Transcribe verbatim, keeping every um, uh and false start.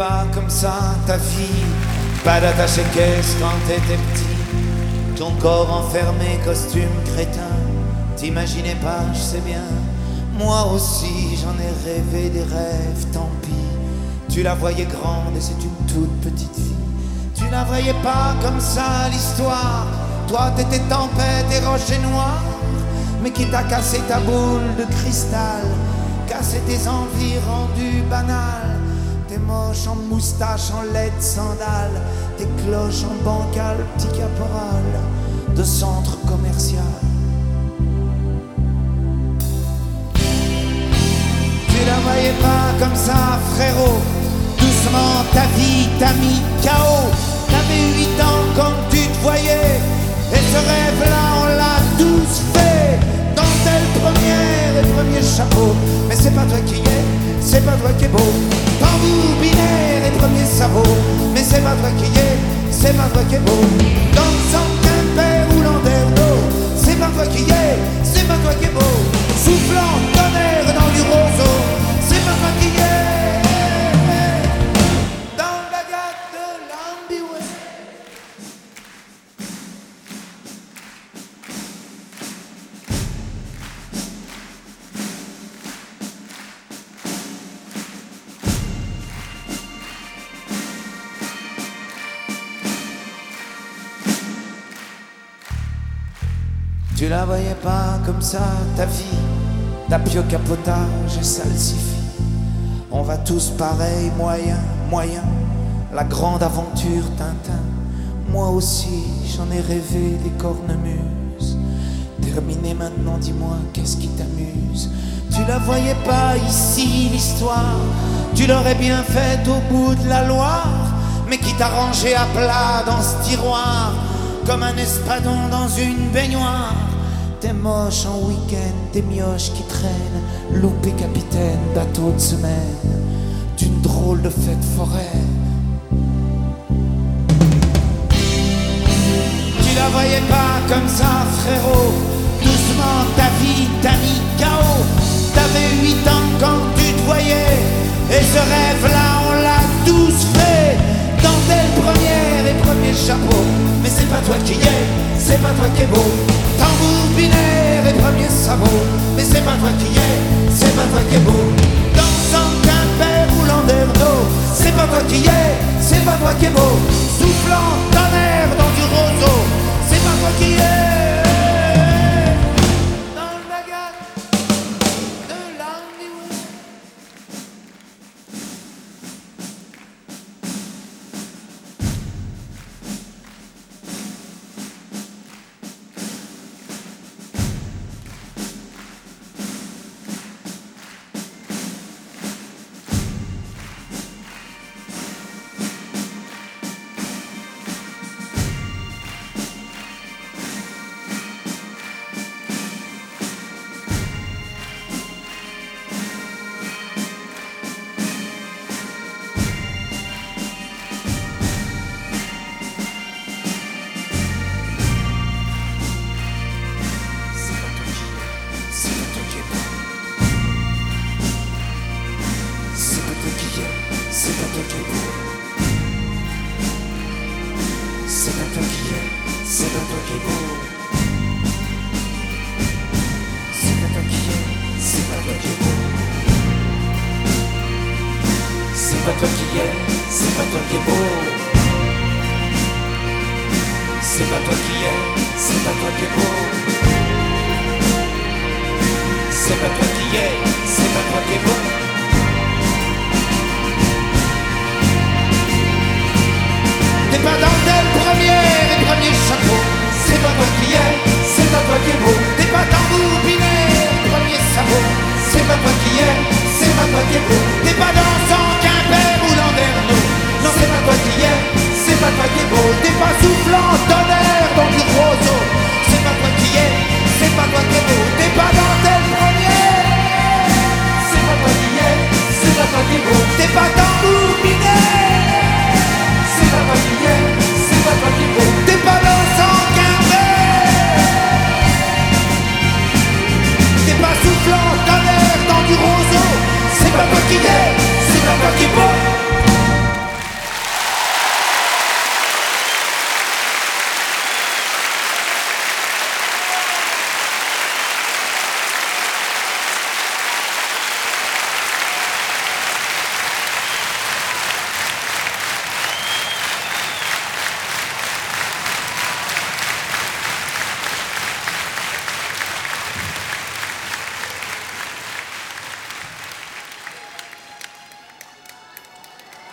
pas comme ça ta vie, pas d'attaché caisse quand t'étais petit, ton corps enfermé, costume crétin. T'imaginais pas, je sais bien, moi aussi j'en ai rêvé des rêves, tant pis. Tu la voyais grande et c'est une toute petite fille. Tu la voyais pas comme ça l'histoire. Toi t'étais tempête et rocher noir, mais qui t'a cassé ta boule de cristal, cassé tes envies rendues banales. T'es moche en moustache, en laide sandales, tes cloches en bancal, petit caporal de centre commercial. Tu la voyais pas comme ça, frérot. Doucement, ta vie t'a mis K O. T'avais huit ans quand tu te voyais, et ce rêve-là, on l'a tous fait. Dentelle première et premier chapeau, mais c'est pas toi qui es, c'est pas toi qui est beau. Tambour binaire et premier sabot, mais c'est pas toi qui es, c'est pas toi qui est beau. Dansant Quimper ou Landerneau, c'est pas toi qui es, c'est pas toi qui est beau. Soufflant tonnerre dans du roseau, c'est pas toi qui es. Dans le bagat de l'ambiway. Tu la voyais pas comme ça, ta vie, d'apio capotage et salsifis. On va tous pareil, moyen, moyen, la grande aventure Tintin. Moi aussi, j'en ai rêvé des cornemuses. Terminé maintenant, dis-moi, qu'est-ce qui t'amuse? Tu la voyais pas ici, l'histoire. Tu l'aurais bien faite au bout de la Loire, mais qui t'a rangé à plat dans ce tiroir, comme un espadon dans une baignoire. T'es moche en week-end, des mioches qui traînent, loupé capitaine, bateau de semaine, d'une drôle de fête foraine. Tu la voyais pas comme ça, frérot. Doucement, ta vie t'a mis K O. T'avais huit ans quand tu te voyais, et ce rêve-là, on l'a tous fait. Dentelle première et premier chapeau, mais c'est pas toi qui es, c'est pas toi qui est beau. Tambour binaire et premier sabot, mais c'est pas toi qui es, c'est pas toi qui est beau. Dansant Quimper ou Landerneau, c'est pas toi qui es, c'est pas toi qui est beau. Soufflant tonnerre dans du roseau, c'est pas toi qui es. Dans le bagat de l'ambiway. C'est pas toi qui es, c'est pas toi qui es beau. C'est pas toi qui es, c'est pas toi qui es beau. C'est pas toi qui es, c'est pas toi qui es beau. T'es pas dentelle première et premier chapeau. C'est pas toi qui es, c'est pas toi qui es beau. T'es pas tambour binaire, premier sabot. C'est pas toi qui es, c'est pas toi qui es beau. T'es pas dansant Quimper ou Landerneau. Non, c'est pas toi qui es, c'est pas toi qui es beau. T'es pas soufflant tonnerre dans du roseau. C'est pas toi qui es, c'est pas toi qui es beau. T'es pas dentelle première. C'est pas toi qui es, c'est pas toi qui es beau. T'es pas tambour binaire. C'est pas toi qui es, c'est pas toi qui es beau. T'es pas dansant Quimper. T'es pas soufflant tonnerre dans du roseau. C'est pas toi qui es, c'est pas toi qui es beau.